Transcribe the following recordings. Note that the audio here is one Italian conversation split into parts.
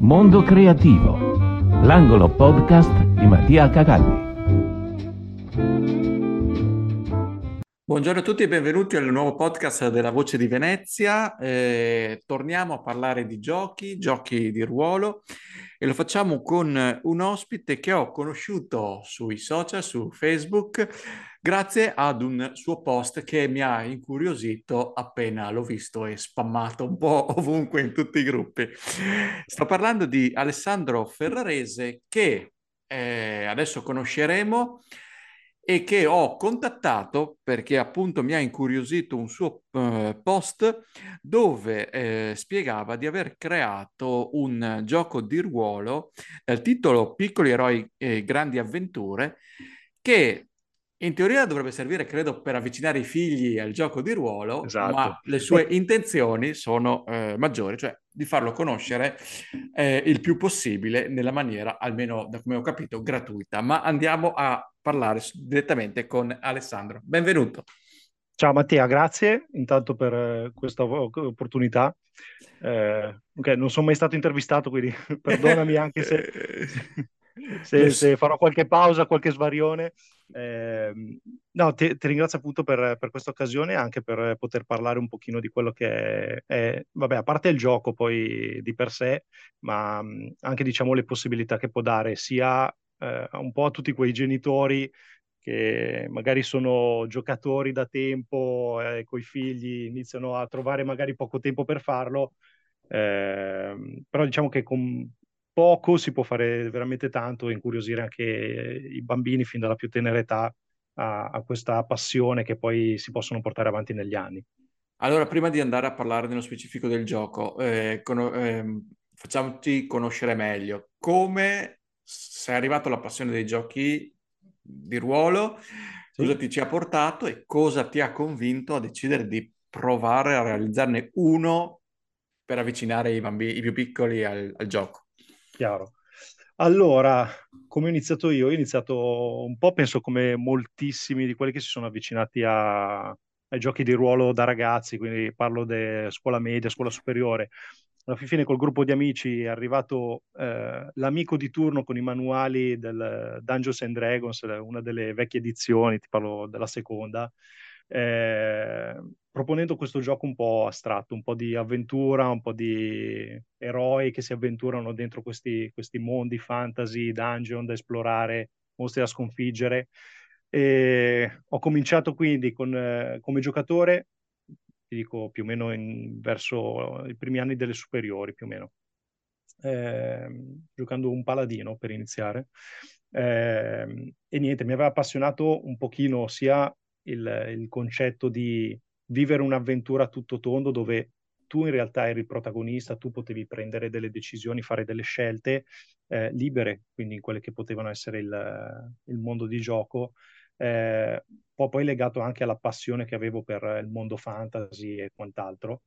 Mondo Creativo, l'angolo podcast di Mattia Cagalli. Buongiorno a tutti e benvenuti al nuovo podcast della Voce di Venezia. Torniamo a parlare di giochi di ruolo e lo facciamo con un ospite che ho conosciuto sui social, su Facebook, grazie ad un suo post che mi ha incuriosito appena l'ho visto e spammato un po' ovunque in tutti i gruppi. Sto parlando di Alessandro Ferrarese che adesso conosceremo e che ho contattato perché appunto mi ha incuriosito un suo post dove spiegava di aver creato un gioco di ruolo dal titolo Piccoli eroi e grandi avventure che in teoria dovrebbe servire, credo, per avvicinare i figli al gioco di ruolo, ma Esatto. le sue intenzioni sono maggiori, cioè di farlo conoscere il più possibile nella maniera, almeno da come ho capito, gratuita. Ma andiamo a parlare direttamente con Alessandro. Benvenuto. Ciao Mattia, grazie intanto per questa opportunità. Ok, non sono mai stato intervistato, quindi perdonami anche se farò qualche pausa, qualche svarione. No, ti ringrazio appunto per questa occasione e anche per poter parlare un pochino di quello che vabbè, a parte il gioco poi di per sé, ma anche diciamo le possibilità che può dare sia un po' a tutti quei genitori che magari sono giocatori da tempo e coi figli iniziano a trovare magari poco tempo per farlo, però diciamo che con poco si può fare veramente tanto e incuriosire anche i bambini fin dalla più tenera età a questa passione che poi si possono portare avanti negli anni. Allora, prima di andare a parlare nello specifico del gioco, facciamoci conoscere meglio. Come sei arrivato alla passione dei giochi di ruolo, cosa Sì? ti ci ha portato e cosa ti ha convinto a decidere di provare a realizzarne uno per avvicinare i bambini, i più piccoli al gioco? Chiaro. Allora, come ho iniziato io? Io ho iniziato un po', penso, come moltissimi di quelli che si sono avvicinati ai giochi di ruolo da ragazzi, quindi parlo di scuola media, scuola superiore. Alla fine col gruppo di amici è arrivato l'amico di turno con i manuali del Dungeons and Dragons, una delle vecchie edizioni, ti parlo della seconda, proponendo questo gioco un po' astratto, un po' di avventura, un po' di eroi che si avventurano dentro questi mondi fantasy, dungeon da esplorare, mostri da sconfiggere. E ho cominciato quindi come giocatore, ti dico più o meno verso i primi anni delle superiori, più o meno, giocando un paladino per iniziare. E niente, mi aveva appassionato un pochino sia il concetto di vivere un'avventura a tutto tondo dove tu in realtà eri il protagonista, tu potevi prendere delle decisioni, fare delle scelte libere, quindi in quelle che potevano essere il mondo di gioco, poi legato anche alla passione che avevo per il mondo fantasy e quant'altro.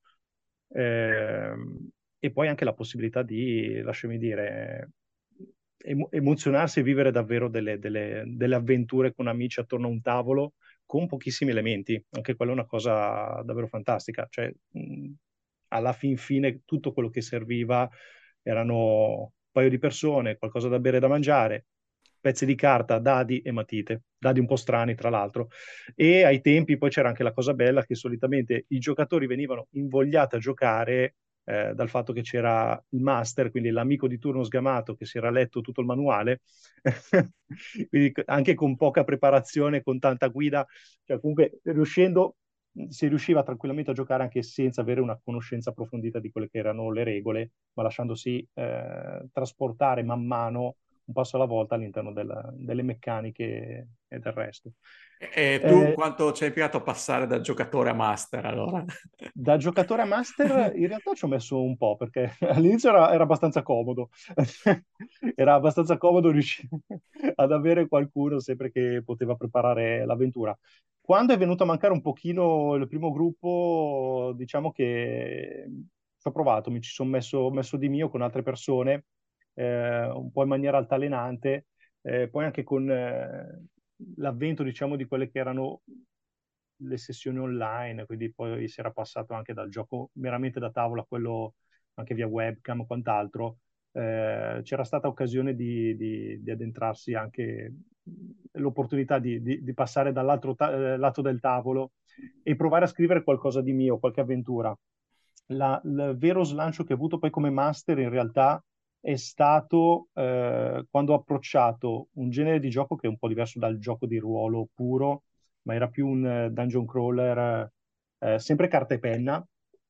E poi anche la possibilità di, lasciami dire, emozionarsi e vivere davvero delle avventure con amici attorno a un tavolo con pochissimi elementi. Anche quella è una cosa davvero fantastica. Cioè, alla fin fine tutto quello che serviva erano un paio di persone, qualcosa da bere e da mangiare, pezzi di carta, dadi e matite, dadi un po' strani tra l'altro. E ai tempi poi c'era anche la cosa bella che solitamente i giocatori venivano invogliati a giocare dal fatto che c'era il master, quindi l'amico di turno sgamato che si era letto tutto il manuale, quindi anche con poca preparazione, con tanta guida, cioè comunque si riusciva tranquillamente a giocare anche senza avere una conoscenza approfondita di quelle che erano le regole, ma lasciandosi trasportare man mano un passo alla volta all'interno delle meccaniche e del resto. E tu quanto ci hai impiegato a passare da giocatore a master allora? Da giocatore a master in realtà ci ho messo un po' perché all'inizio era abbastanza comodo. Era abbastanza comodo riuscire ad avere qualcuno sempre che poteva preparare l'avventura. Quando è venuto a mancare un pochino il primo gruppo, diciamo che ci ho provato, mi ci sono messo di mio con altre persone, un po' in maniera altalenante, poi anche con l'avvento, diciamo, di quelle che erano le sessioni online, quindi poi si era passato anche dal gioco meramente da tavola a quello anche via webcam o quant'altro. c'era stata occasione di addentrarsi anche l'opportunità di passare dall'altro lato del tavolo e provare a scrivere qualcosa di mio, qualche avventura. Il vero slancio che ho avuto poi come master in realtà è stato quando ho approcciato un genere di gioco che è un po' diverso dal gioco di ruolo puro, ma era più un dungeon crawler, sempre carta e penna,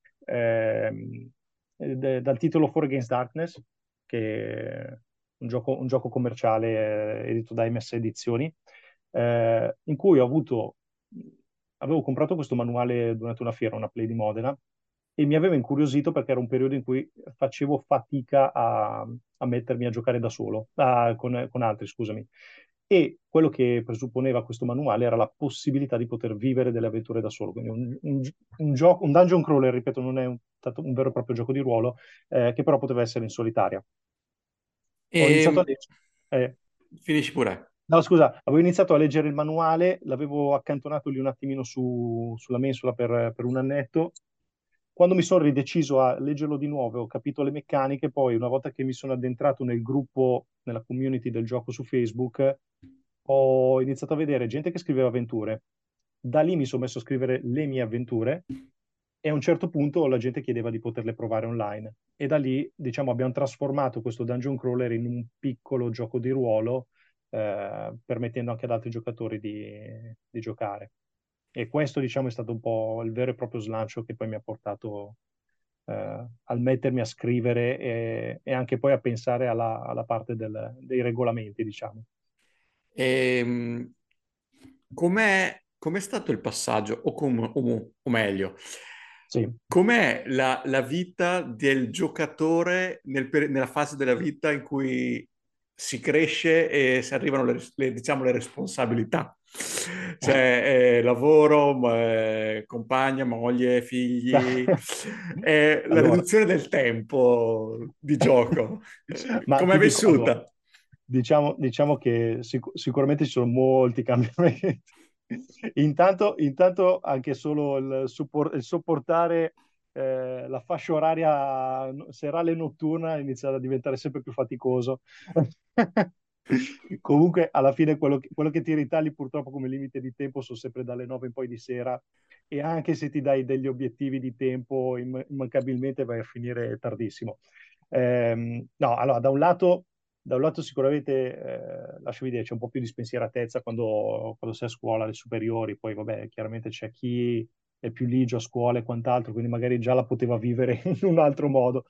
dal titolo For Against Darkness, che è un gioco commerciale edito da MS Edizioni, in cui avevo comprato questo manuale durante una fiera, una Play di Modena, e mi aveva incuriosito perché era un periodo in cui facevo fatica a mettermi a giocare da solo, con altri, scusami. E quello che presupponeva questo manuale era la possibilità di poter vivere delle avventure da solo. Quindi un dungeon crawler, ripeto, non è stato un vero e proprio gioco di ruolo, che però poteva essere in solitaria. Ho iniziato a E leggere. finisci pure. No, scusa, avevo iniziato a leggere il manuale, l'avevo accantonato lì un attimino sulla mensola per un annetto. Quando mi sono rideciso a leggerlo di nuovo, ho capito le meccaniche, poi una volta che mi sono addentrato nel gruppo, nella community del gioco su Facebook, ho iniziato a vedere gente che scriveva avventure. Da lì mi sono messo a scrivere le mie avventure e a un certo punto la gente chiedeva di poterle provare online. E da lì, diciamo, abbiamo trasformato questo dungeon crawler in un piccolo gioco di ruolo, permettendo anche ad altri giocatori di giocare. E questo, diciamo, è stato un po' il vero e proprio slancio che poi mi ha portato al mettermi a scrivere e anche poi a pensare alla parte dei regolamenti, diciamo. Ehm, com'è stato il passaggio, o meglio, Sì. com'è la vita del giocatore nella fase della vita in cui si cresce e si arrivano diciamo, le responsabilità? Cioè, lavoro, compagna, moglie, figli, la Allora, riduzione del tempo di gioco. ma Come è ti dico, allora, vissuta? diciamo che sicuramente ci sono molti cambiamenti. Intanto anche solo il sopportare la fascia oraria serale e notturna inizia a diventare sempre più faticoso. Comunque, alla fine, quello che ti ritagli purtroppo come limite di tempo sono sempre dalle 9 in poi di sera, e anche se ti dai degli obiettivi di tempo, immancabilmente vai a finire tardissimo. No, allora, da un lato sicuramente, lasciami dire, c'è un po' più di spensieratezza quando sei a scuola, alle superiori, poi vabbè, chiaramente c'è chi è più ligio a scuola e quant'altro, quindi magari già la poteva vivere in un altro modo.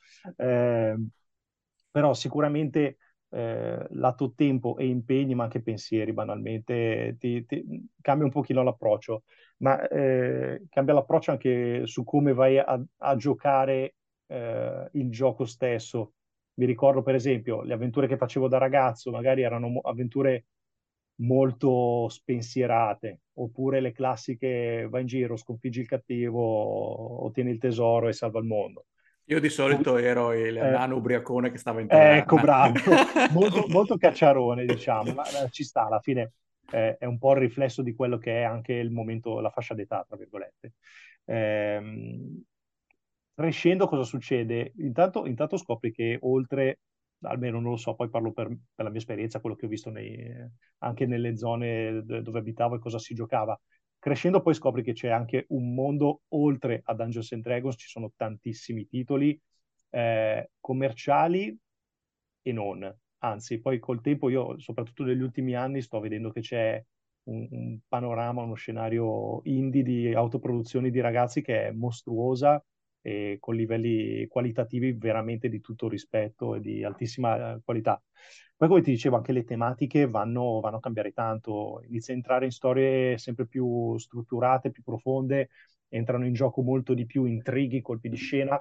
Però sicuramente lato tempo e impegni, ma anche pensieri, banalmente, cambia un pochino l'approccio, ma cambia l'approccio anche su come vai a giocare il gioco stesso. Mi ricordo, per esempio, le avventure che facevo da ragazzo, magari erano avventure molto spensierate, oppure le classiche vai in giro, sconfiggi il cattivo, ottieni il tesoro e salva il mondo. Io di solito ero il Eh, nano ubriacone che stava in ecco, taverna. bravo, molto cacciarone, diciamo, ma ci sta, alla fine è un po' il riflesso di quello che è anche il momento, la fascia d'età, tra virgolette. Ehm, Crescendo cosa succede? Intanto scopri che oltre, almeno non lo so, poi parlo per la mia esperienza, quello che ho visto anche nelle zone dove abitavo e cosa si giocava. Crescendo poi scopri che c'è anche un mondo oltre a Dungeons and Dragons, ci sono tantissimi titoli commerciali e non. Anzi, poi col tempo io, soprattutto negli ultimi anni, sto vedendo che c'è un panorama, uno scenario indie di autoproduzioni di ragazzi che è mostruosa e con livelli qualitativi veramente di tutto rispetto e di altissima qualità. Poi, come ti dicevo, anche le tematiche vanno a cambiare tanto, inizia a entrare in storie sempre più strutturate, più profonde, entrano in gioco molto di più intrighi, colpi di scena.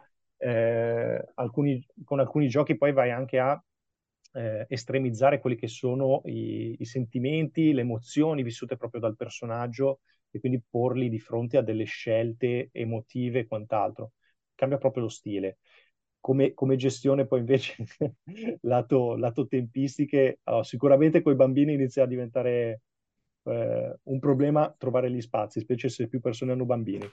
Con alcuni giochi poi vai anche a estremizzare quelli che sono i sentimenti, le emozioni vissute proprio dal personaggio e quindi porli di fronte a delle scelte emotive e quant'altro. Cambia proprio lo stile. Come gestione poi invece lato tempistiche, allora, sicuramente con i bambini inizia a diventare un problema trovare gli spazi, specie se più persone hanno bambini.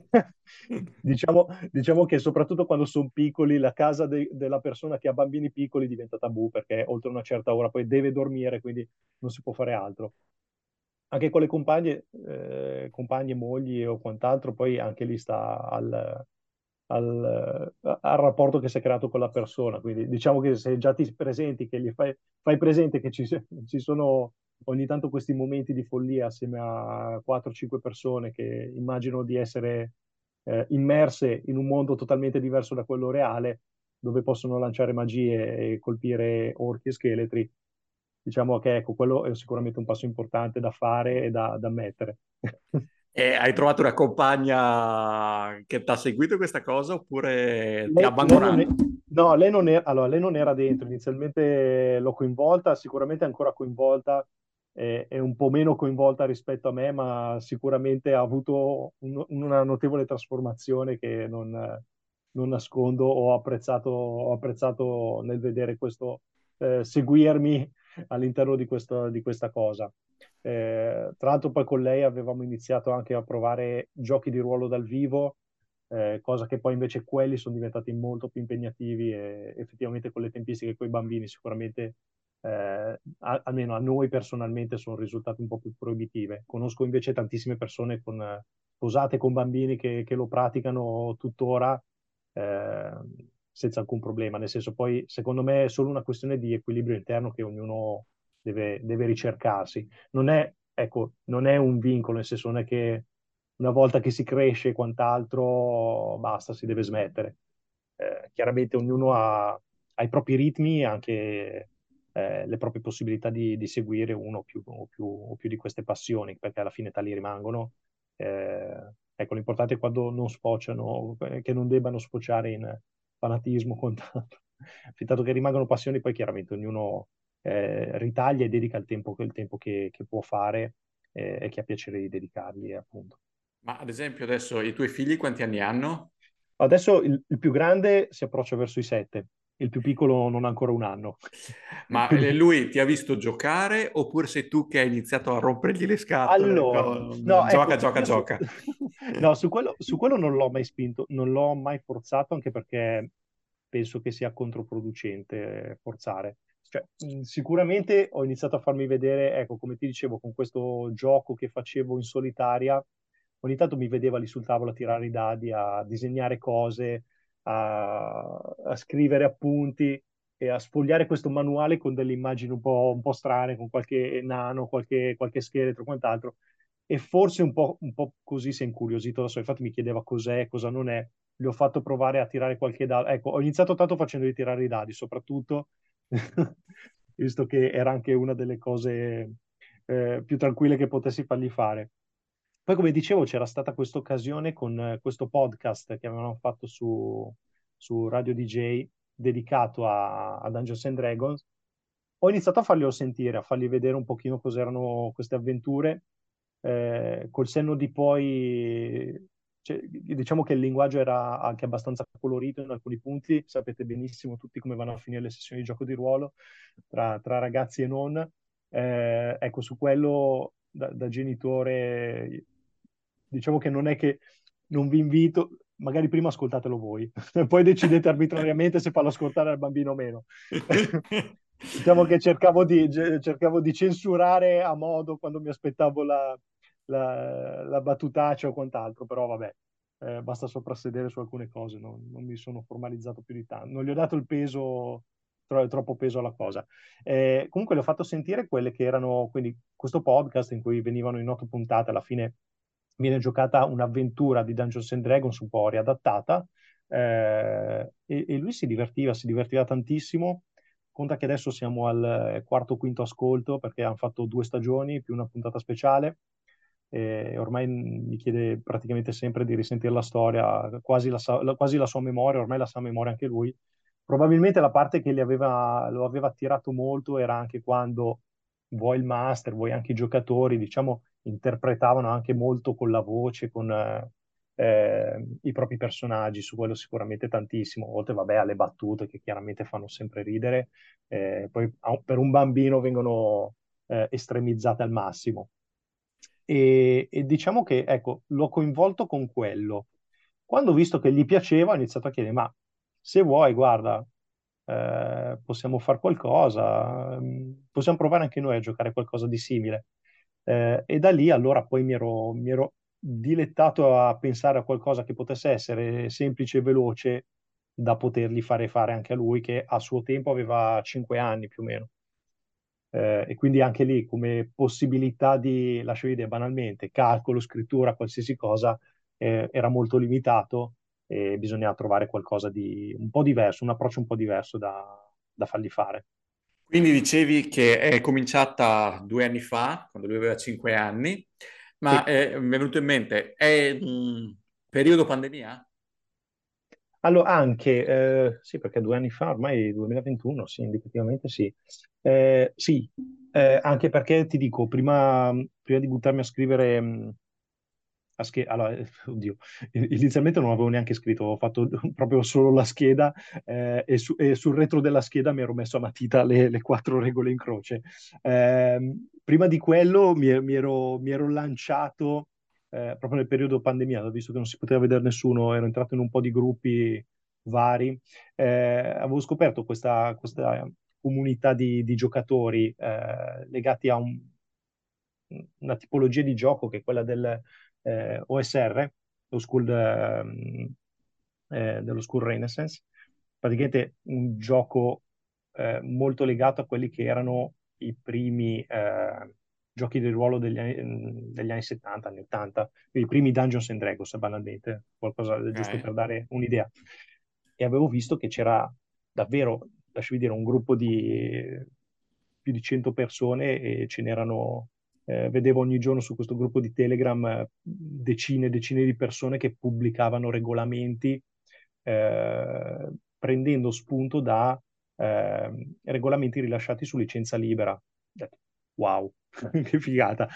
Diciamo che soprattutto quando sono piccoli, la casa della persona che ha bambini piccoli diventa tabù perché oltre una certa ora poi deve dormire, quindi non si può fare altro. Anche con le compagne, mogli o quant'altro, poi anche lì sta al rapporto che si è creato con la persona. Quindi diciamo che se già ti presenti, che fai presente che ci sono ogni tanto questi momenti di follia assieme a 4-5 persone che immaginano di essere immerse in un mondo totalmente diverso da quello reale, dove possono lanciare magie e colpire orchi e scheletri. Diciamo che ecco, quello è sicuramente un passo importante da fare e da mettere. E hai trovato una compagna che ti ha seguito questa cosa oppure ti ha Lei non è, abbandonato? no, allora, lei non era dentro, inizialmente l'ho coinvolta, sicuramente è ancora coinvolta, è un po' meno coinvolta rispetto a me, ma sicuramente ha avuto una notevole trasformazione che non nascondo, ho apprezzato nel vedere questo, seguirmi all'interno di questa cosa. Tra l'altro poi con lei avevamo iniziato anche a provare giochi di ruolo dal vivo, cosa che poi invece quelli sono diventati molto più impegnativi e effettivamente con le tempistiche con i bambini sicuramente, almeno a noi personalmente, sono risultate un po' più proibitive. Conosco invece tantissime persone sposate con bambini che lo praticano tuttora eh, senza alcun problema, nel senso poi secondo me è solo una questione di equilibrio interno che ognuno deve ricercarsi. Ecco, non è un vincolo, nel senso non è che una volta che si cresce e quant'altro, basta, si deve smettere. Chiaramente ognuno ha i propri ritmi e anche le proprie possibilità di seguire uno o più di queste passioni, perché alla fine tali rimangono. Ecco, l'importante è quando non sfociano, che non debbano sfociare in fanatismo o quant'altro. Fintanto che rimangano passioni, poi chiaramente ognuno ritaglia e dedica il tempo che può fare e che ha piacere di dedicargli, appunto. Ma ad esempio adesso i tuoi figli quanti anni hanno? Adesso il più grande si approccia verso i 7, il più piccolo non ha ancora un anno. Ma Quindi, lui ti ha visto giocare oppure sei tu che hai iniziato a rompergli le scatole allora, no, Gioca, ecco, gioca, io gioca. no, su quello non l'ho mai spinto, non l'ho mai forzato, anche perché penso che sia controproducente forzare. Cioè, sicuramente ho iniziato a farmi vedere, ecco, come ti dicevo, con questo gioco che facevo in solitaria, ogni tanto mi vedeva lì sul tavolo a tirare i dadi, a disegnare cose, a scrivere appunti e a sfogliare questo manuale con delle immagini un po' strane, con qualche nano, qualche scheletro, quant'altro. E forse un po' così si è incuriosito da solo. Infatti mi chiedeva cos'è, cosa non è. Gli ho fatto provare a tirare qualche dado. Ecco, ho iniziato tanto facendogli tirare i dadi, soprattutto, visto che era anche una delle cose più tranquille che potessi fargli fare. Poi, come dicevo, c'era stata questa occasione con questo podcast che avevano fatto su Radio DJ dedicato a Dungeons and Dragons. Ho iniziato a farglielo sentire, a fargli vedere un pochino cos'erano queste avventure. Col senno di poi, cioè, diciamo che il linguaggio era anche abbastanza colorito in alcuni punti. Sapete benissimo tutti come vanno a finire le sessioni di gioco di ruolo tra ragazzi e non. Ecco, su quello da genitore, diciamo che non è che non vi invito, magari prima ascoltatelo voi, poi decidete arbitrariamente se farlo ascoltare al bambino o meno. Diciamo che cercavo di censurare a modo quando mi aspettavo la battutaccia o quant'altro, però vabbè, basta soprassedere su alcune cose, non mi sono formalizzato più di tanto, non gli ho dato il peso, troppo peso alla cosa. Comunque le ho fatto sentire quelle che erano, quindi questo podcast in cui venivano in 8 puntate, alla fine viene giocata un'avventura di Dungeons and Dragons un po' riadattata, e lui si divertiva tantissimo. Conta che adesso siamo al quarto o quinto ascolto perché hanno fatto 2 stagioni più una puntata speciale. E ormai mi chiede praticamente sempre di risentire la storia, quasi la sua memoria, ormai la sa a memoria anche lui. Probabilmente la parte che lo aveva attirato molto era anche quando vuoi il master, vuoi anche i giocatori, diciamo, interpretavano anche molto con la voce, con i propri personaggi, su quello sicuramente tantissimo, oltre vabbè alle battute che chiaramente fanno sempre ridere, poi per un bambino vengono estremizzate al massimo. e diciamo che, ecco, l'ho coinvolto con quello. Quando ho visto che gli piaceva, ho iniziato a chiedere, ma se vuoi, guarda, possiamo fare qualcosa, possiamo provare anche noi a giocare qualcosa di simile. E da lì allora poi mi ero dilettato a pensare a qualcosa che potesse essere semplice e veloce da potergli fare anche a lui, che a suo tempo aveva 5 anni più o meno. E quindi anche lì come possibilità di, lascio dire banalmente, calcolo, scrittura, qualsiasi cosa, era molto limitato e bisognava trovare qualcosa di un po' diverso, un approccio un po' diverso da fargli fare. Quindi dicevi che è cominciata 2 anni fa, quando lui aveva 5 anni, ma Sì. è venuto in mente, è periodo pandemia? Allora, anche, sì, perché 2 anni fa, ormai 2021, sì, indicativamente sì. Sì, anche perché ti dico, prima di buttarmi a scrivere, allora, oddio, inizialmente non avevo neanche scritto, ho fatto proprio solo la scheda e sul retro della scheda mi ero messo a matita le 4 regole in croce. Prima di quello mi ero lanciato proprio nel periodo pandemia, visto che non si poteva vedere nessuno, ero entrato in un po' di gruppi vari. Avevo scoperto questa comunità di giocatori legati a una tipologia di gioco che è quella del OSR, dello School Renaissance, praticamente un gioco molto legato a quelli che erano i primi giochi di ruolo degli anni 70, anni 80, i primi Dungeons and Dragons, banalmente, qualcosa giusto Ok. per dare un'idea. E avevo visto che c'era davvero, lasciami dire, un gruppo di più di 100 persone e ce n'erano, vedevo ogni giorno su questo gruppo di Telegram decine e decine di persone che pubblicavano regolamenti prendendo spunto da regolamenti rilasciati su licenza libera. Ho detto, wow, che figata.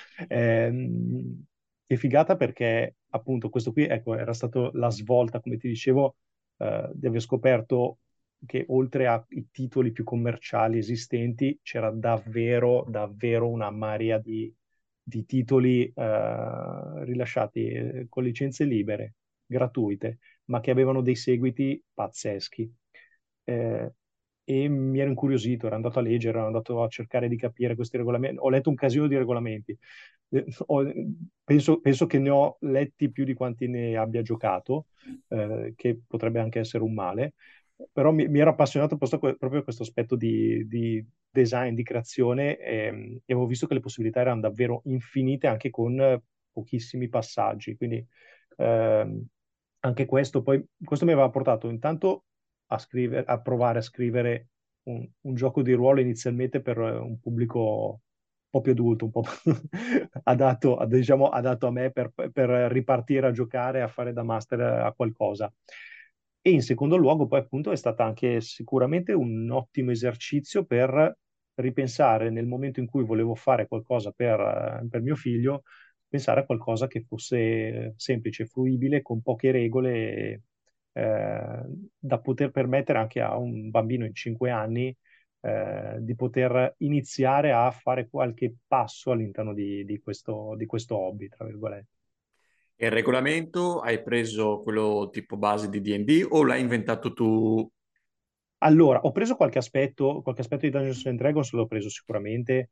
Che figata perché appunto questo qui, ecco, era stato la svolta, come ti dicevo, di aver scoperto che oltre ai titoli più commerciali esistenti c'era davvero, davvero una marea di titoli rilasciati con licenze libere, gratuite, ma che avevano dei seguiti pazzeschi. Eh, e mi ero incuriosito, ero andato a leggere, ero andato a cercare di capire questi regolamenti. Ho letto un casino di regolamenti. Ho- penso che ne ho letti più di quanti ne abbia giocato, che potrebbe anche essere un male, però mi ero appassionato proprio a questo aspetto di design, di creazione, e avevo visto che le possibilità erano davvero infinite anche con pochissimi passaggi. Quindi ehm, anche questo mi aveva portato intanto a provare a scrivere un gioco di ruolo inizialmente per un pubblico un po' più adulto, un po' diciamo, adatto a me per ripartire a giocare, a fare da master a qualcosa. E in secondo luogo, poi appunto è stata anche sicuramente un ottimo esercizio per ripensare nel momento in cui volevo fare qualcosa per mio figlio, pensare a qualcosa che fosse semplice, fruibile, con poche regole, da poter permettere anche a un bambino in 5 anni di poter iniziare a fare qualche passo all'interno di questo hobby, tra virgolette. E il regolamento hai preso quello tipo base di D&D o l'hai inventato tu? Allora, ho preso qualche aspetto di Dungeons and Dragons, l'ho preso sicuramente.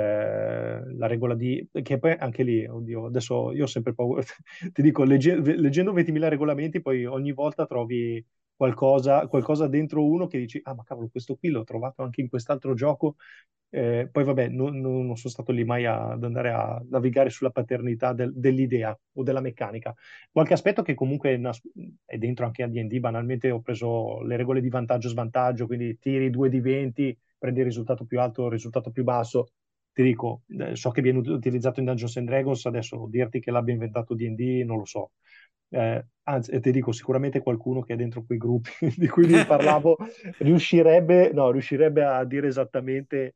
La regola che poi anche lì, oddio, adesso io ho sempre paura, ti dico, leggendo 20.000 regolamenti, poi ogni volta trovi qualcosa dentro uno che dici, ah, ma cavolo, questo qui l'ho trovato anche in quest'altro gioco. Poi vabbè, non sono stato lì mai ad andare a navigare sulla paternità dell'idea o della meccanica. Qualche aspetto che comunque è dentro anche a D&D, banalmente ho preso le regole di vantaggio-svantaggio, quindi tiri 2 di 20, prendi il risultato più alto o il risultato più basso. Ti dico, so che viene utilizzato in Dungeons and Dragons, adesso dirti che l'abbia inventato D&D non lo so. Anzi, ti dico, sicuramente qualcuno che è dentro quei gruppi di cui vi parlavo riuscirebbe, no, riuscirebbe a dire esattamente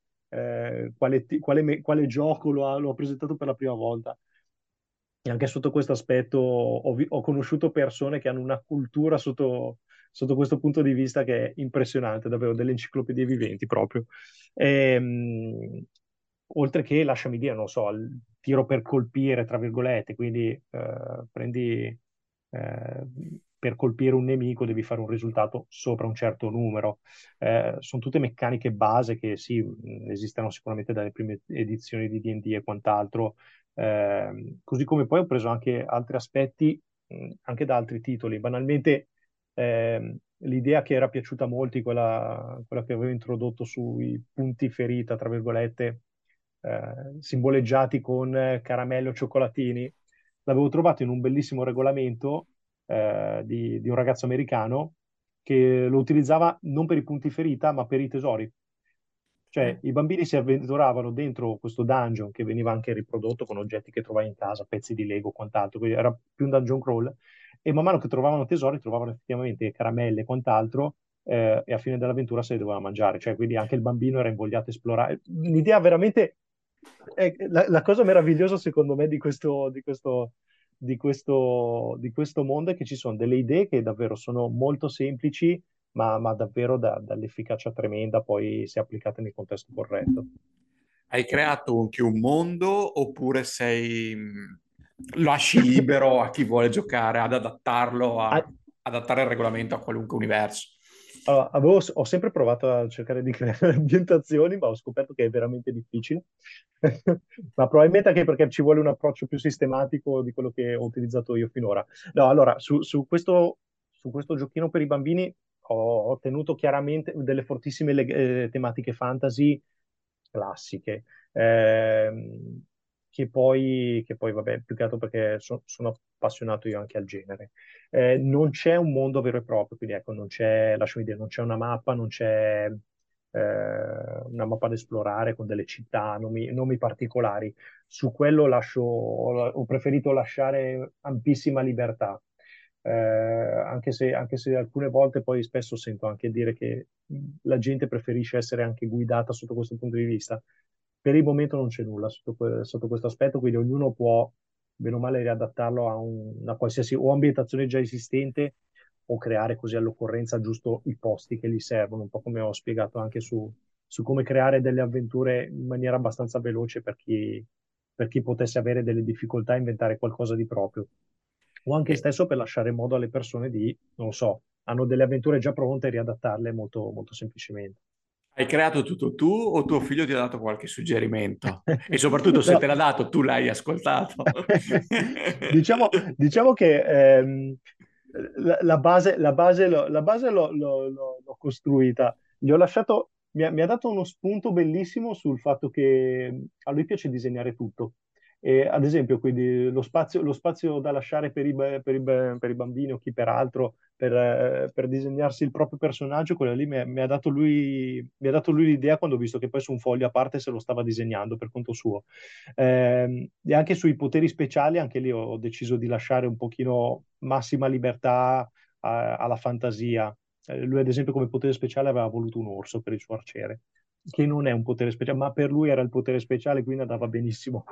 quale gioco lo ha presentato per la prima volta. E anche sotto questo aspetto ho conosciuto persone che hanno una cultura sotto questo punto di vista che è impressionante, davvero delle enciclopedie viventi proprio. Ehm, Oltre che, lasciami dire, non so, tiro per colpire, tra virgolette, quindi prendi eh, per colpire un nemico devi fare un risultato sopra un certo numero. Sono tutte meccaniche base che sì, esistono sicuramente dalle prime edizioni di D&D e quant'altro, così come poi ho preso anche altri aspetti, anche da altri titoli. Banalmente, l'idea che era piaciuta a molti, quella che avevo introdotto sui punti ferita, tra virgolette, simboleggiati con caramello e cioccolatini, l'avevo trovato in un bellissimo regolamento di un ragazzo americano che lo utilizzava non per i punti ferita, ma per i tesori. Cioè, i bambini si avventuravano dentro questo dungeon che veniva anche riprodotto con oggetti che trovavi in casa, pezzi di Lego, quant'altro, quindi era più un dungeon crawl. E man mano che trovavano tesori, trovavano effettivamente caramelle e quant'altro, e a fine dell'avventura se li doveva mangiare. Cioè, quindi anche il bambino era invogliato a esplorare. L'idea veramente la cosa meravigliosa, secondo me, di questo mondo è che ci sono delle idee che davvero sono molto semplici, ma davvero dall'efficacia tremenda poi se applicate nel contesto corretto. Hai creato anche un mondo oppure lasci libero a chi vuole giocare ad adattarlo, Ah, adattare il regolamento a qualunque universo? allora, ho sempre provato a cercare di creare ambientazioni, ma ho scoperto che è veramente difficile. Ma probabilmente anche perché ci vuole un approccio più sistematico di quello che ho utilizzato io finora. No, allora, su questo giochino per i bambini ho tenuto chiaramente delle fortissime tematiche fantasy classiche, che poi, vabbè, più che altro perché sono appassionato io anche al genere. Non c'è un mondo vero e proprio, quindi ecco, non c'è, lasciami dire, non c'è una mappa, non c'è una mappa da esplorare con delle città, nomi particolari. Su quello ho preferito lasciare ampissima libertà. Anche se alcune volte poi spesso sento anche dire che la gente preferisce essere anche guidata sotto questo punto di vista. Per il momento non c'è nulla sotto questo aspetto, quindi ognuno può, bene o male, riadattarlo a una qualsiasi o ambientazione già esistente o creare così all'occorrenza giusto i posti che gli servono, un po' come ho spiegato anche su come creare delle avventure in maniera abbastanza veloce per chi potesse avere delle difficoltà a inventare qualcosa di proprio. O anche E stesso per lasciare modo alle persone di, non lo so, hanno delle avventure già pronte e riadattarle molto, molto semplicemente. hai creato tutto tu o tuo figlio ti ha dato qualche suggerimento? E soprattutto se No. te l'ha dato, tu l'hai ascoltato? Diciamo che la base l'ho costruita. Gli ho lasciato, mi ha dato uno spunto bellissimo sul fatto che a lui piace disegnare tutto. E, ad esempio, quindi lo spazio da lasciare per i bambini o chi peraltro per disegnarsi il proprio personaggio, quello lì mi ha dato lui l'idea quando ho visto che poi su un foglio a parte se lo stava disegnando per conto suo. E anche sui poteri speciali, anche lì ho deciso di lasciare un pochino massima libertà alla fantasia. Lui, ad esempio, come potere speciale aveva voluto un orso per il suo arciere, che non è un potere speciale, ma per lui era il potere speciale, quindi andava benissimo.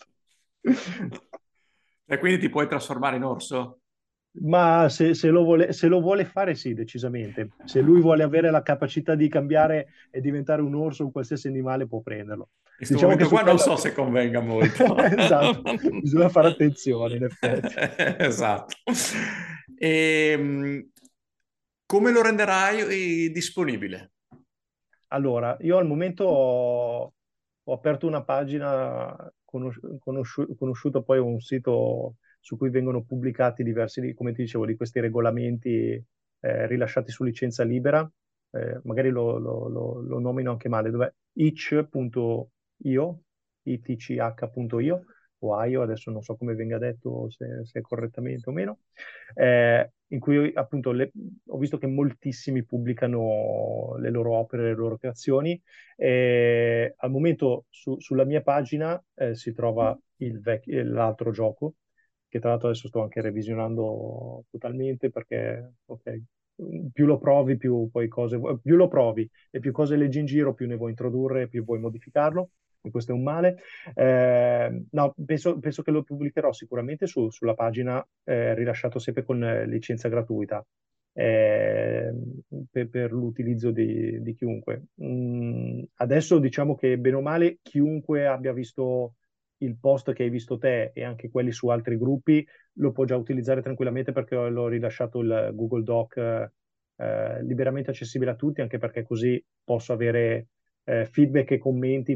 E quindi ti puoi trasformare in orso? Ma se lo vuole fare, sì, decisamente. Se lui vuole avere la capacità di cambiare e diventare un orso o un qualsiasi animale, può prenderlo. In questo Diciamo che momento su qua non quello. so se convenga molto. Esatto, bisogna fare attenzione, in effetti. Esatto. E, come lo renderai disponibile? Allora, io al momento ho aperto una pagina conosciuta, poi un sito su cui vengono pubblicati diversi, come ti dicevo, di questi regolamenti rilasciati su licenza libera. Magari lo nomino anche male, dov'è? itch.io, itch.io o io, adesso non so come venga detto, se è correttamente o meno, in cui appunto ho visto che moltissimi pubblicano le loro opere, le loro creazioni. E al momento sulla mia pagina si trova l'altro gioco, che tra l'altro adesso sto anche revisionando totalmente perché, ok, più lo provi, più lo provi e più cose leggi in giro, più ne vuoi introdurre, più vuoi modificarlo. E questo è un male. No, penso che lo pubblicherò sicuramente sulla pagina rilasciato sempre con licenza gratuita eh, per l'utilizzo di chiunque. Adesso diciamo che bene o male chiunque abbia visto il post che hai visto te e anche quelli su altri gruppi lo può già utilizzare tranquillamente, perché l'ho rilasciato il Google Doc liberamente accessibile a tutti, anche perché così posso avere feedback e commenti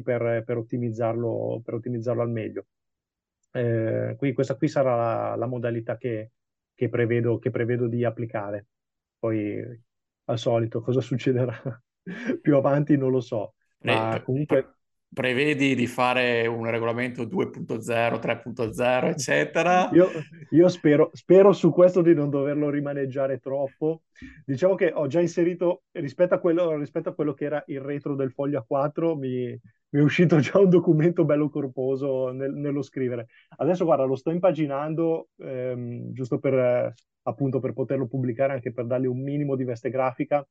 per ottimizzarlo al meglio. Quindi questa qui sarà la modalità che prevedo di applicare. Poi, al solito, cosa succederà più avanti non lo so, Pre- ma pre- comunque pre- prevedi di fare un regolamento 2.0, 3.0, eccetera? io spero su questo di non doverlo rimaneggiare troppo. Diciamo che ho già inserito, rispetto a quello che era il retro del foglio A4, mi è uscito già un documento bello corposo nello scrivere. Adesso, guarda, lo sto impaginando, giusto appunto per poterlo pubblicare, anche per dargli un minimo di veste grafica,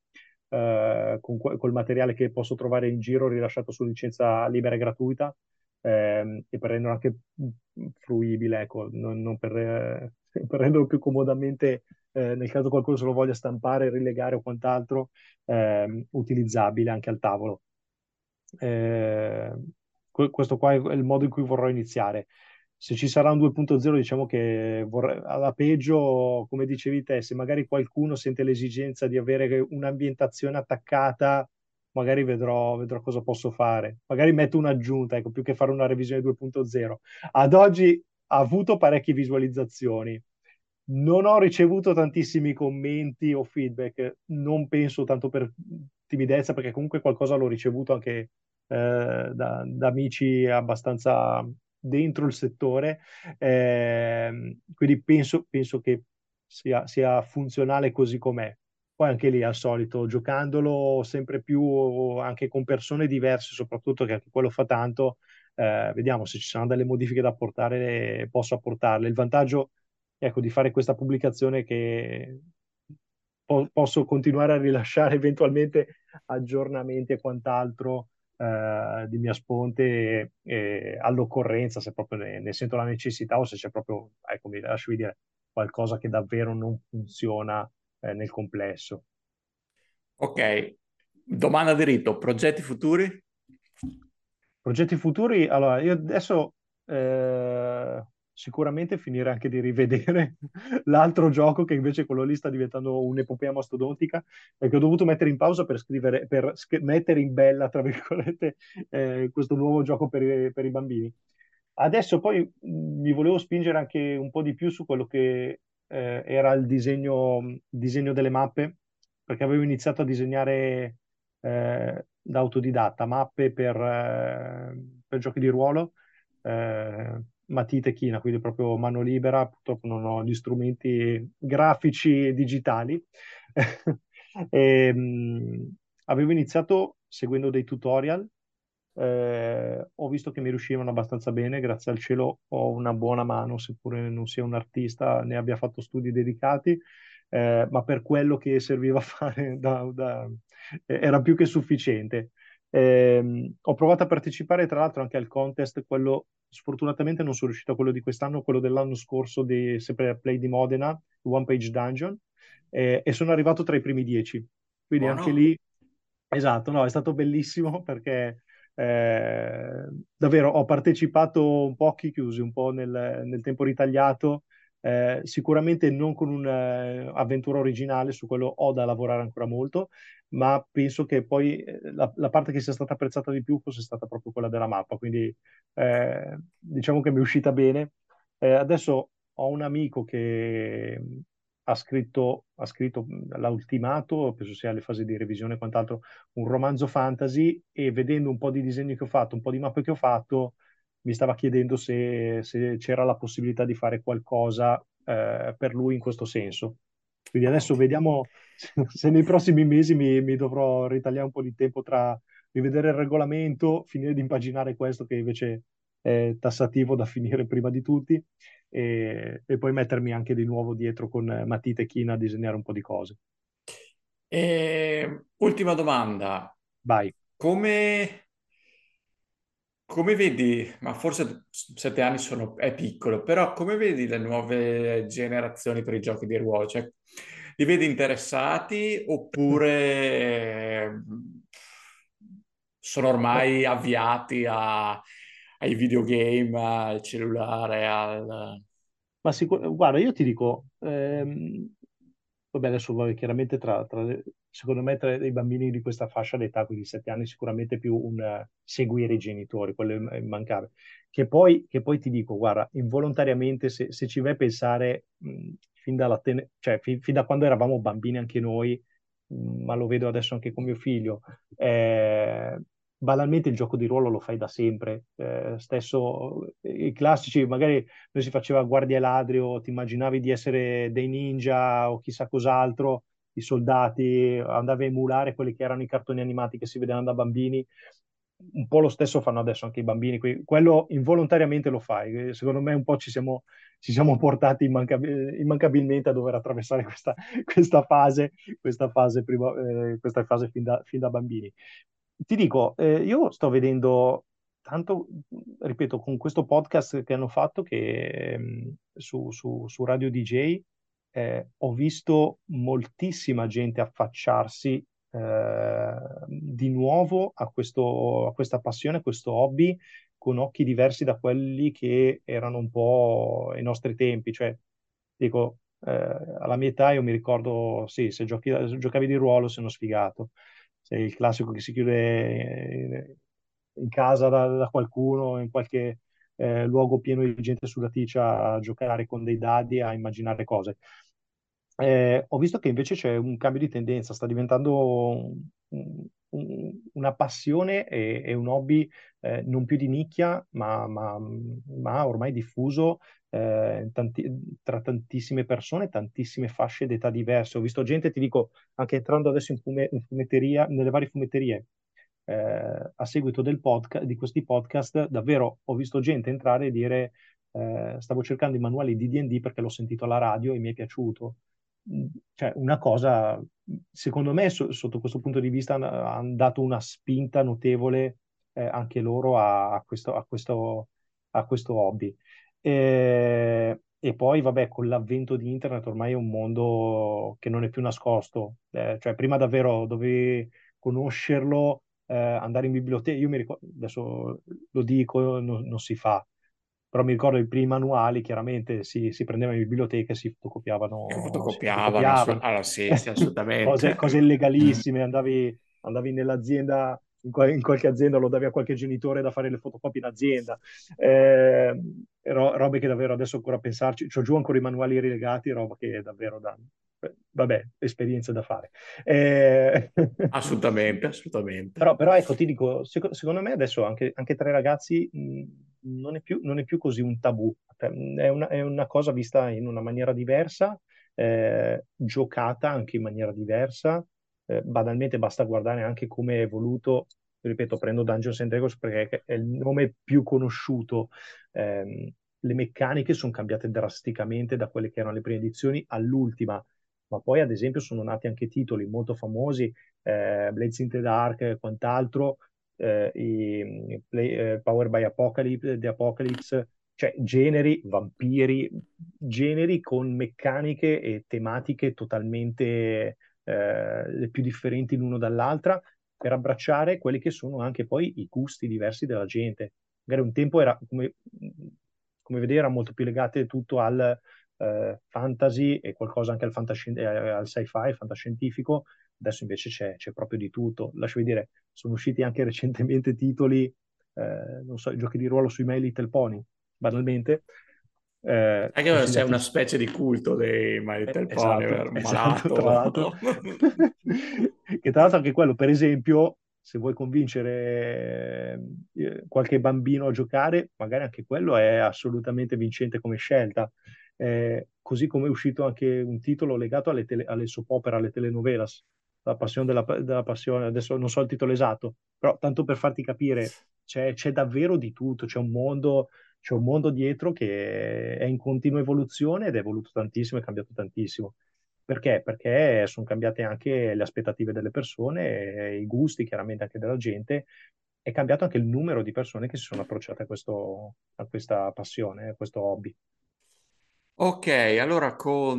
col materiale che posso trovare in giro rilasciato su licenza libera e gratuita, e per renderlo anche fruibile, ecco, non per renderlo più comodamente, nel caso qualcuno se lo voglia stampare, rilegare o quant'altro, utilizzabile anche al tavolo. Eh, Questo qua è il modo in cui vorrò iniziare. Se ci sarà un 2.0, diciamo che alla peggio, come dicevi te, se magari qualcuno sente l'esigenza di avere un'ambientazione attaccata, magari vedrò cosa posso fare. Magari metto un'aggiunta, ecco, più che fare una revisione 2.0. Ad oggi ha avuto parecchie visualizzazioni. Non ho ricevuto tantissimi commenti o feedback, non penso tanto per timidezza, perché comunque qualcosa l'ho ricevuto anche da amici abbastanza dentro il settore. Quindi penso che sia funzionale così com'è. Poi anche lì, al solito, giocandolo sempre più anche con persone diverse, soprattutto, che anche quello fa tanto, vediamo se ci saranno delle modifiche da apportare, posso apportarle. Il vantaggio, ecco, di fare questa pubblicazione è che posso continuare a rilasciare eventualmente aggiornamenti e quant'altro di mia sponte, all'occorrenza, se proprio ne sento la necessità, o se c'è proprio, ecco, mi lascio dire, qualcosa che davvero non funziona nel complesso. Ok, domanda di rito, progetti futuri? Progetti futuri, allora io adesso sicuramente finire anche di rivedere l'altro gioco, che invece quello lì sta diventando un'epopea mastodontica, e che ho dovuto mettere in pausa per scrivere, mettere in bella, tra virgolette, questo nuovo gioco per i bambini. Adesso poi mi volevo spingere anche un po' di più su quello che era il disegno delle mappe, perché avevo iniziato a disegnare da autodidatta mappe per giochi di ruolo, matita e china, quindi proprio mano libera. Purtroppo non ho gli strumenti grafici digitali. E, avevo iniziato seguendo dei tutorial. Ho visto che mi riuscivano abbastanza bene, grazie al cielo ho una buona mano, seppure non sia un artista, ne abbia fatto studi dedicati, ma per quello che serviva a fare era più che sufficiente. Ho provato a partecipare tra l'altro anche al contest, quello sfortunatamente non sono riuscito a quello di quest'anno, quello dell'anno scorso, sempre a Play di Modena, One Page Dungeon, e sono arrivato tra i primi 10. Quindi anche Buono. lì, esatto, no, è stato bellissimo, perché davvero ho partecipato un po' a occhi chiusi, un po' nel tempo ritagliato, sicuramente non con un'avventura originale, su quello ho da lavorare ancora molto, ma penso che poi la parte che sia stata apprezzata di più fosse stata proprio quella della mappa, quindi diciamo che mi è uscita bene. Adesso ho un amico che ha scritto l'ultimato, penso sia alle fasi di revisione e quant'altro, un romanzo fantasy, e vedendo un po' di disegni che ho fatto, un po' di mappe che ho fatto, mi stava chiedendo se c'era la possibilità di fare qualcosa per lui in questo senso. Quindi adesso Ottimo. vediamo se nei prossimi mesi mi dovrò ritagliare un po' di tempo tra rivedere il regolamento, finire di impaginare questo che invece è tassativo da finire prima di tutti, e poi mettermi anche di nuovo dietro con matita e china a disegnare un po' di cose. Ultima domanda, Vai. come, come vedi, ma forse 7 anni è piccolo, però come vedi le nuove generazioni per i giochi di ruolo? Cioè, li vedi interessati oppure sono Ma ormai avviati a ai videogame, al cellulare, Ma guarda, io ti dico, vabbè, adesso chiaramente secondo me tra i bambini di questa fascia d'età, quindi 7 anni, sicuramente più un seguire i genitori, quello è immancabile. Che poi ti dico, guarda, involontariamente, se ci vai a pensare, cioè, fin da quando eravamo bambini anche noi, ma lo vedo adesso anche con mio figlio, eh, banalmente il gioco di ruolo lo fai da sempre. Stesso i classici, magari noi si faceva guardie ai ladri o ti immaginavi di essere dei ninja o chissà cos'altro, i soldati, andavi a emulare quelli che erano i cartoni animati che si vedevano da bambini. Un po' lo stesso fanno adesso anche i bambini, quello involontariamente lo fai. Secondo me un po' ci siamo portati immancabilmente a dover attraversare questa fase fin da bambini. Ti dico, io sto vedendo tanto, ripeto, con questo podcast che hanno fatto che su Radio DJ ho visto moltissima gente affacciarsi di nuovo a questa passione, a questo hobby, con occhi diversi da quelli che erano un po' i nostri tempi. Cioè, dico, alla mia età io mi ricordo, sì, se giocavi di ruolo sei uno sfigato, sei il classico che si chiude in casa da qualcuno, in qualche luogo pieno di gente sudaticcia a giocare con dei dadi, a immaginare cose. Ho visto che invece c'è un cambio di tendenza, sta diventando una passione e un hobby non più di nicchia, ma ormai diffuso tra tantissime persone, tantissime fasce d'età diverse. Ho visto gente, ti dico, anche entrando adesso in fumetteria, nelle varie fumetterie, a seguito di questi podcast, davvero ho visto gente entrare e dire stavo cercando i manuali di D&D perché l'ho sentito alla radio e mi è piaciuto. Cioè, una cosa, secondo me, sotto questo punto di vista, hanno dato una spinta notevole anche loro a questo hobby. E poi, vabbè, con l'avvento di internet ormai è un mondo che non è più nascosto. Cioè, prima davvero dovevi conoscerlo, andare in biblioteca. Io mi ricordo, adesso lo dico, non si fa, però mi ricordo i primi manuali, chiaramente si prendevano in biblioteca e si che fotocopiavano, si fotocopiavano. fotocopiavano. Allora, sì, sì, Cose, assolutamente. cose illegalissime, andavi nell'azienda, in qualche azienda lo davi a qualche genitore da fare le fotocopie in azienda. Robe che davvero adesso ancora a pensarci, c'ho giù ancora i manuali rilegati, roba che davvero vabbè, esperienze da fare. Eh, Assolutamente, assolutamente. però ecco, ti dico, secondo me adesso anche tra i ragazzi non è più così un tabù. Cioè, è una cosa vista in una maniera diversa, giocata anche in maniera diversa. Banalmente basta guardare anche come è evoluto, ripeto, prendo Dungeons and Dragons perché è il nome più conosciuto. Ehm, le meccaniche sono cambiate drasticamente da quelle che erano le prime edizioni all'ultima, ma poi ad esempio sono nati anche titoli molto famosi, Blades in the Dark e quant'altro, Powered by Apocalypse, The Apocalypse, cioè generi, vampiri, generi con meccaniche e tematiche totalmente le più differenti l'uno dall'altra, per abbracciare quelli che sono anche poi i gusti diversi della gente. Magari un tempo era, come vedere, era molto più legate tutto al fantasy e qualcosa anche al sci-fi, fantascientifico. Adesso invece c'è proprio di tutto. Lasciami dire, sono usciti anche recentemente titoli, non so, giochi di ruolo sui My Little Pony, banalmente. Anche se è una Consigliatissimi. specie di culto dei My Little Pony, Esatto, esatto, tra malato. l'altro. Che tra l'altro anche quello, per esempio, se vuoi convincere qualche bambino a giocare, magari anche quello è assolutamente vincente come scelta. Così come è uscito anche un titolo legato alle soap opera, alle telenovelas, La passione della passione, adesso non so il titolo esatto, però tanto per farti capire, c'è davvero di tutto, c'è un mondo dietro che è in continua evoluzione ed è evoluto tantissimo, è cambiato tantissimo. Perché? Perché sono cambiate anche le aspettative delle persone, i gusti chiaramente anche della gente, è cambiato anche il numero di persone che si sono approcciate a questa passione, a questo hobby. Ok, allora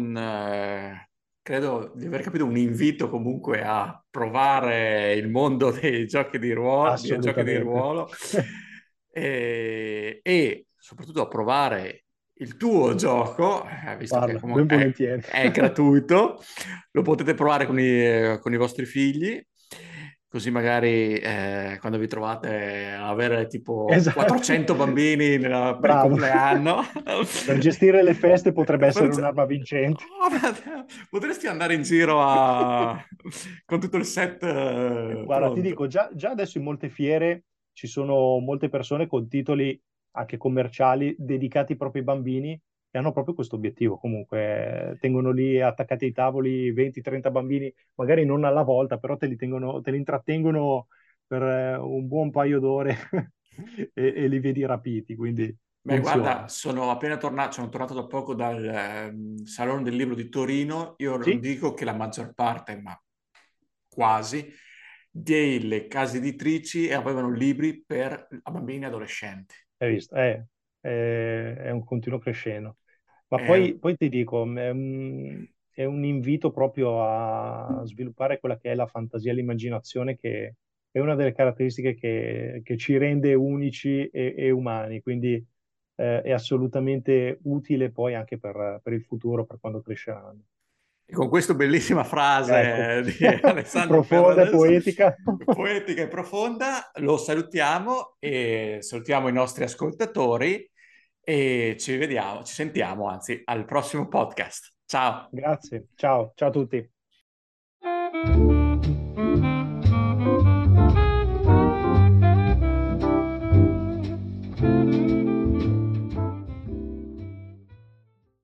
credo di aver capito un invito comunque a provare il mondo dei giochi di ruolo, Assolutamente. e soprattutto a provare il tuo gioco, visto che Guarda, ben comunque volentieri. è gratuito, lo potete provare con i vostri figli, così magari quando vi trovate a avere tipo Esatto, 400 bambini per il bravo. compleanno. Per gestire le feste potrebbe essere un'arma vincente. Oh, potresti andare in giro con tutto il set Guarda, ti pronto. dico, già adesso in molte fiere ci sono molte persone con titoli anche commerciali dedicati proprio ai bambini che hanno proprio questo obiettivo. Comunque tengono lì attaccati ai tavoli 20-30 bambini, magari non alla volta, però te li intrattengono per un buon paio d'ore e li vedi rapiti, quindi Beh, funziona. guarda, sono tornato da poco dal Salone del Libro di Torino. Io non Sì, dico che la maggior parte, ma quasi, delle case editrici avevano libri per bambini e adolescenti. hai visto? È un continuo crescendo. Ma Eh, poi ti dico, è un invito proprio a sviluppare quella che è la fantasia e l'immaginazione, che è una delle caratteristiche che ci rende unici e umani, quindi è assolutamente utile poi anche per il futuro, per quando cresceranno. E con questa bellissima Ecco, frase di Alessandro profonda e Ferraris, poetica. poetica e profonda, lo salutiamo e salutiamo i nostri ascoltatori e ci vediamo, ci sentiamo, anzi, al prossimo podcast. Ciao! Grazie, ciao, ciao a tutti.